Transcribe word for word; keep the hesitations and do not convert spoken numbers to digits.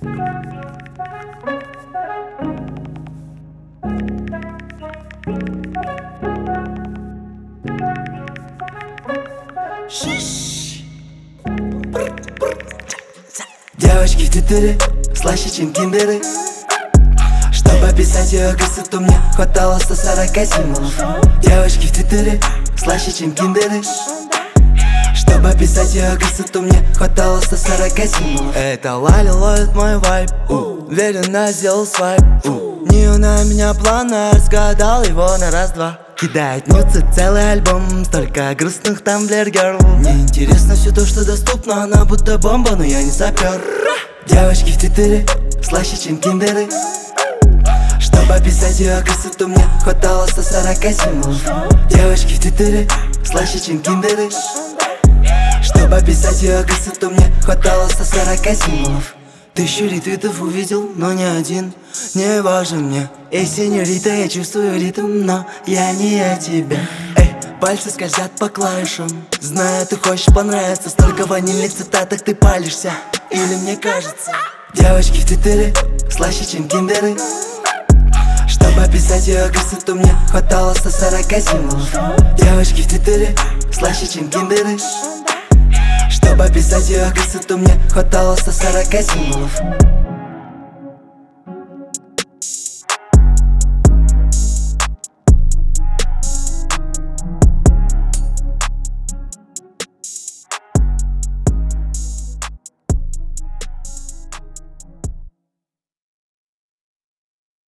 Девочки в твиттере слаще, чем киндеры. Чтобы писать ее красоту, мне хватало сто сорок символов. Девочки в твиттере слаще, чем киндеры. Чтобы писать ее красоту, мне хватало сто сорок символов. Это Лали ловит мой вайб, уверенно сделал свайп. Не на меня плана, разгадал его на раз-два. Кидает нюцы целый альбом, столько грустных там Blair Girl. Мне интересно все то, что доступно, она будто бомба, но я не сапер. Девочки в твиттере слаще, чем киндеры. Чтобы описать ее красоту, мне хватало сто сорок символов. Девочки в твиттере слаще, чем киндеры. Чтобы описать ее красоту, мне хватало сто сорок символов. Тысячу ретвитов увидел, но не один. Не важен мне. Эй, сеньорита, я чувствую ритм, но я не о тебе. Эй, пальцы скользят по клавишам. Знаю, ты хочешь понравиться. Столько ванильных цитаток ты палишься. Или мне кажется? Девочки в твиттере слаще, чем киндеры. Чтобы описать ее красоту, мне хватало сто сорок символов. Девочки в твиттере слаще, чем киндеры. Чтобы описать ее красоту, мне хватало сто сорок символов.